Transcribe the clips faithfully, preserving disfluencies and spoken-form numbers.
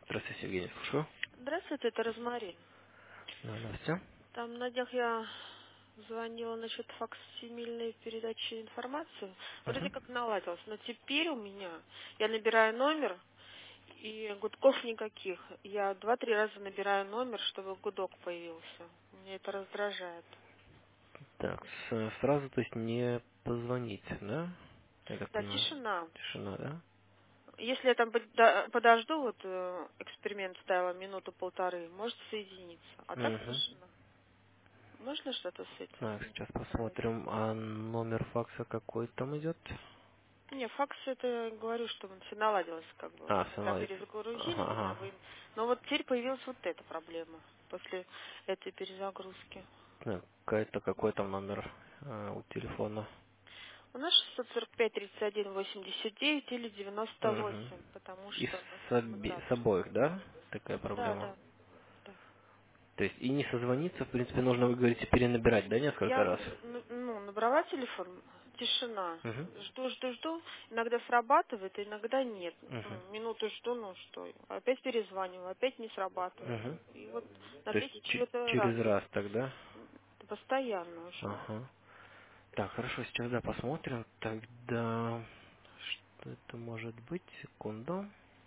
Здравствуйте, Евгений, слушаю. Здравствуйте, это Розмарин. Да, Здравствуйте. Там на днях я звонила насчет факсимильной передачи информации. Вроде Угу. как наладилось, но теперь у меня, я набираю номер, и гудков никаких. Я два-три раза набираю номер, чтобы гудок появился. Меня это раздражает. Так, с- сразу, то есть, не позвонить, да? Я так Да, понимаю. тишина. Тишина, да? Если я там подо- подожду, вот э, эксперимент ставила минуту-полторы, может соединиться. А так Угу. тишина. Можно что-то с этим Так, сейчас исправить? посмотрим, а номер факса какой там идет? Не, факс это я говорю, что он все наладилось, как бы. А, все Когда наладится. перезагрузили Ага, меня, ага. вы... Но вот теперь появилась вот эта проблема после этой перезагрузки. Так, это какой там номер а, у телефона? У нас шестьсот сорок пять тридцать один восемьдесят девять или девяносто Угу. восемь, потому И что на с, оби- с коммутацию. обоих, да? Такая Да, проблема. да, да. То есть, и не созвониться, в принципе, нужно, вы говорите, перенабирать, да, несколько Я раз? ну, ну, набрала телефон, тишина. Угу. Жду, жду, жду. Иногда срабатывает, иногда нет. Угу. Ну, минуту жду, ну что. Опять перезваниваю, опять не срабатывает. Угу. И вот на То есть третий, че- четвертый раз. через раз тогда? Это постоянно уже. Ага. Так, хорошо, сейчас да, посмотрим. Тогда что это может быть? Секунду.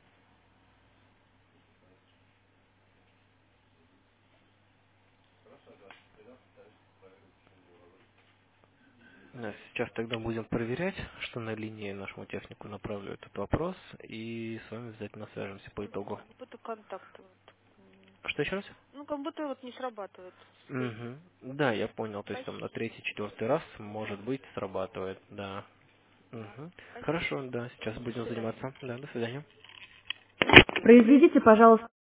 Да, сейчас тогда будем проверять, что на линии нашему технику направлю этот вопрос, и с вами обязательно свяжемся по Ну, итогу. как будто контакты вот. м, Что еще раз? Ну, как будто вот не срабатывает соединение. Угу. Да, я понял. То есть там на Спасибо. третий, четвертый раз, Да, может быть, срабатывает, да. да. Угу. Спасибо. Хорошо, да, сейчас До будем свидания. заниматься. Да, до свидания. Произведите, пожалуйста.